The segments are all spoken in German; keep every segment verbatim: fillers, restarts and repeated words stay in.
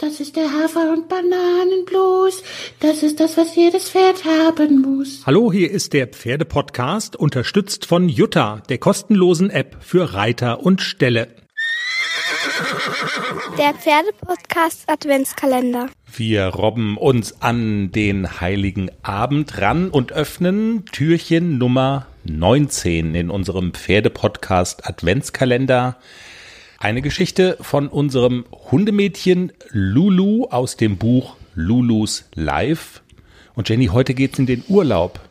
Das ist der Hafer- und Bananenblues. Das ist das, was jedes Pferd haben muss. Hallo, hier ist der Pferdepodcast, unterstützt von Jutta, der kostenlosen App für Reiter und Ställe. Der Pferdepodcast Adventskalender. Wir robben uns an den Heiligen Abend ran und öffnen Türchen Nummer neunzehn in unserem Pferdepodcast Adventskalender. Eine Geschichte von unserem Hundemädchen Lulu aus dem Buch Lulus Life. Und Jenny, heute geht's in den Urlaub.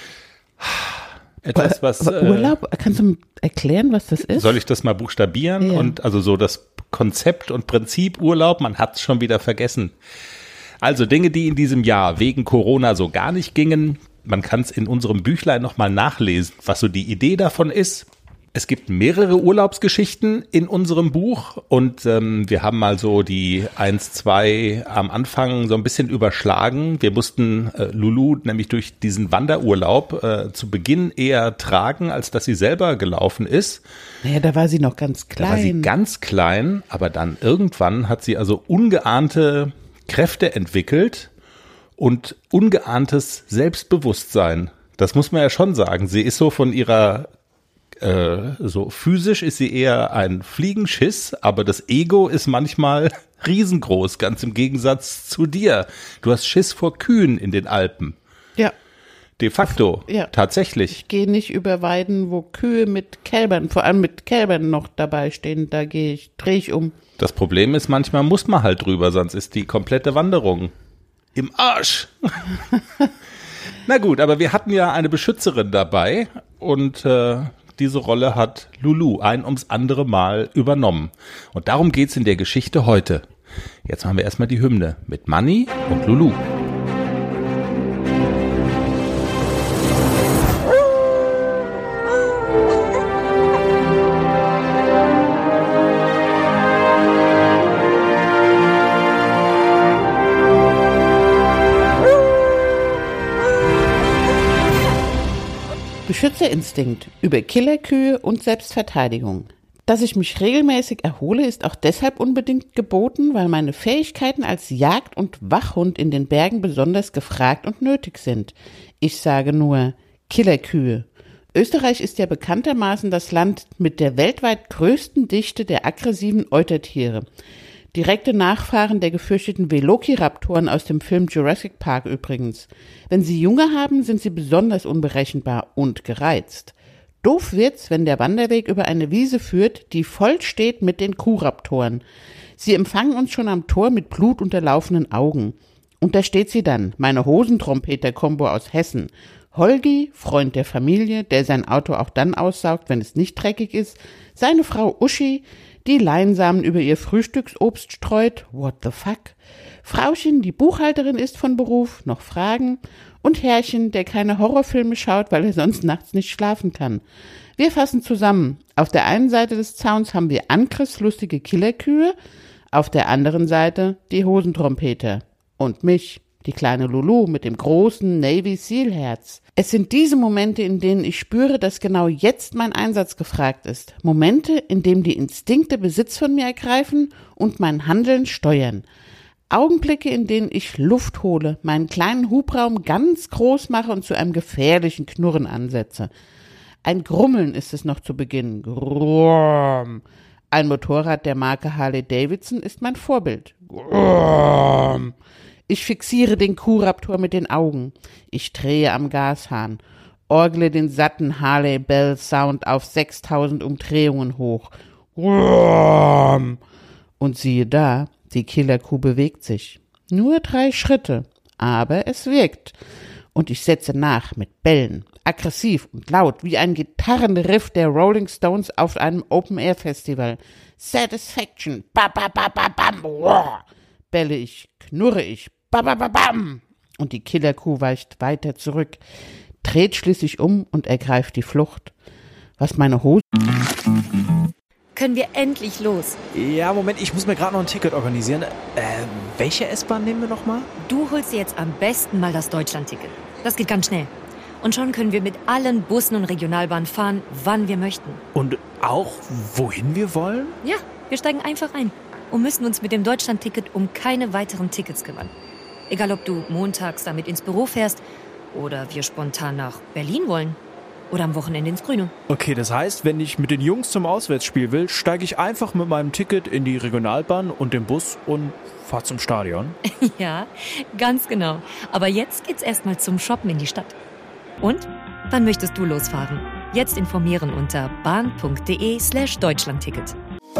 Etwas, was, aber Urlaub? Kannst du erklären, was das ist? Soll ich das mal buchstabieren? Ja. Und also so das Konzept und Prinzip Urlaub, man hat es schon wieder vergessen. Also Dinge, die in diesem Jahr wegen Corona so gar nicht gingen. Man kann es in unserem Büchlein nochmal nachlesen, was so die Idee davon ist. Es gibt mehrere Urlaubsgeschichten in unserem Buch und ähm, wir haben mal so die eins, zwei am Anfang so ein bisschen überschlagen. Wir mussten äh, Lulu nämlich durch diesen Wanderurlaub äh, zu Beginn eher tragen, als dass sie selber gelaufen ist. Naja, da war sie noch ganz klein. Da war sie ganz klein, aber dann irgendwann hat sie also ungeahnte Kräfte entwickelt und ungeahntes Selbstbewusstsein. Das muss man ja schon sagen. Sie ist so von ihrer Äh, so physisch ist sie eher ein Fliegenschiss, aber das Ego ist manchmal riesengroß, ganz im Gegensatz zu dir. Du hast Schiss vor Kühen in den Alpen. Ja. De facto, ja. Tatsächlich. Ich gehe nicht über Weiden, wo Kühe mit Kälbern, vor allem mit Kälbern noch dabei stehen, da gehe ich, drehe ich um. Das Problem ist, manchmal muss man halt drüber, sonst ist die komplette Wanderung im Arsch. Na gut, aber wir hatten ja eine Beschützerin dabei und äh, diese Rolle hat Lulu ein ums andere Mal übernommen. Und darum geht's in der Geschichte heute. Jetzt machen wir erstmal die Hymne mit Manni und Lulu. Beschützerinstinkt über Killerkühe und Selbstverteidigung. Dass ich mich regelmäßig erhole, ist auch deshalb unbedingt geboten, weil meine Fähigkeiten als Jagd- und Wachhund in den Bergen besonders gefragt und nötig sind. Ich sage nur Killerkühe. Österreich ist ja bekanntermaßen das Land mit der weltweit größten Dichte der aggressiven Eutertiere. Direkte Nachfahren der gefürchteten Velociraptoren aus dem Film Jurassic Park übrigens. Wenn sie Junge haben, sind sie besonders unberechenbar und gereizt. Doof wird's, wenn der Wanderweg über eine Wiese führt, die voll steht mit den Kuhraptoren. Sie empfangen uns schon am Tor mit blutunterlaufenden Augen. Und da steht sie dann, meine Hosentrompeter-Kombo aus Hessen. Holgi, Freund der Familie, der sein Auto auch dann aussaugt, wenn es nicht dreckig ist. Seine Frau Uschi, die Leinsamen über ihr Frühstücksobst streut. What the fuck? Frauchen, die Buchhalterin ist von Beruf, noch Fragen. Und Herrchen, der keine Horrorfilme schaut, weil er sonst nachts nicht schlafen kann. Wir fassen zusammen. Auf der einen Seite des Zauns haben wir angriffslustige Killerkühe, auf der anderen Seite die Hosentrompeter. Und mich, die kleine Lulu mit dem großen Navy Seal Herz. Es sind diese Momente, in denen ich spüre, dass genau jetzt mein Einsatz gefragt ist. Momente, in denen die Instinkte Besitz von mir ergreifen und mein Handeln steuern. Augenblicke, in denen ich Luft hole, meinen kleinen Hubraum ganz groß mache und zu einem gefährlichen Knurren ansetze. Ein Grummeln ist es noch zu Beginn. Grumm. Ein Motorrad der Marke Harley Davidson ist mein Vorbild. Grumm. Ich fixiere den Kuhraptor mit den Augen. Ich drehe am Gashahn, orgle den satten Harley Bell Sound auf sechstausend Umdrehungen hoch. Und siehe da, die Killerkuh bewegt sich. Nur drei Schritte, aber es wirkt. Und ich setze nach mit Bällen, aggressiv und laut, wie ein Gitarrenriff der Rolling Stones auf einem Open-Air-Festival. Satisfaction, ba ba ba ba bam, roar. Bälle ich, knurre ich, ba ba ba bam. Und die Killerkuh weicht weiter zurück, dreht schließlich um und ergreift die Flucht. Was meine Hose... Können wir endlich los? Ja, Moment, ich muss mir gerade noch ein Ticket organisieren. Äh, welche S-Bahn nehmen wir nochmal? Du holst dir jetzt am besten mal das Deutschland-Ticket. Das geht ganz schnell. Und schon können wir mit allen Bussen und Regionalbahnen fahren, wann wir möchten. Und auch, wohin wir wollen? Ja, wir steigen einfach ein. und müssen uns mit dem Deutschlandticket um keine weiteren Tickets kümmern. Egal, ob du montags damit ins Büro fährst oder wir spontan nach Berlin wollen oder am Wochenende ins Grüne. Okay, das heißt, wenn ich mit den Jungs zum Auswärtsspiel will, steige ich einfach mit meinem Ticket in die Regionalbahn und den Bus und fahre zum Stadion. Ja, ganz genau. Aber jetzt geht's erstmal zum Shoppen in die Stadt. Und? Wann möchtest du losfahren? Jetzt informieren unter bahn.de slash Deutschlandticket.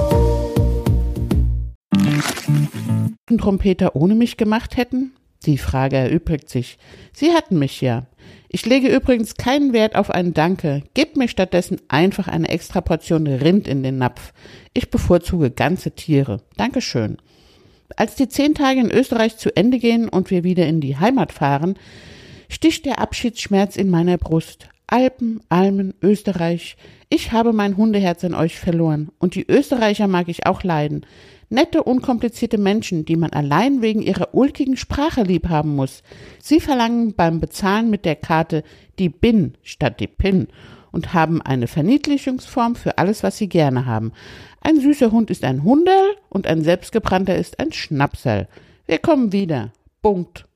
Einen Trompeter ohne mich gemacht hätten? Die Frage erübrigt sich. Sie hatten mich ja. Ich lege übrigens keinen Wert auf ein Danke. Gebt mir stattdessen einfach eine extra Portion Rind in den Napf. Ich bevorzuge ganze Tiere. Dankeschön. Als die zehn Tage in Österreich zu Ende gehen und wir wieder in die Heimat fahren, sticht der Abschiedsschmerz in meiner Brust. Alpen, Almen, Österreich. Ich habe mein Hundeherz an euch verloren. Und die Österreicher mag ich auch leiden. Nette, unkomplizierte Menschen, die man allein wegen ihrer ulkigen Sprache lieb haben muss. Sie verlangen beim Bezahlen mit der Karte die B I N statt die P I N und haben eine Verniedlichungsform für alles, was sie gerne haben. Ein süßer Hund ist ein Hunderl und ein selbstgebrannter ist ein Schnapserl. Wir kommen wieder. Punkt.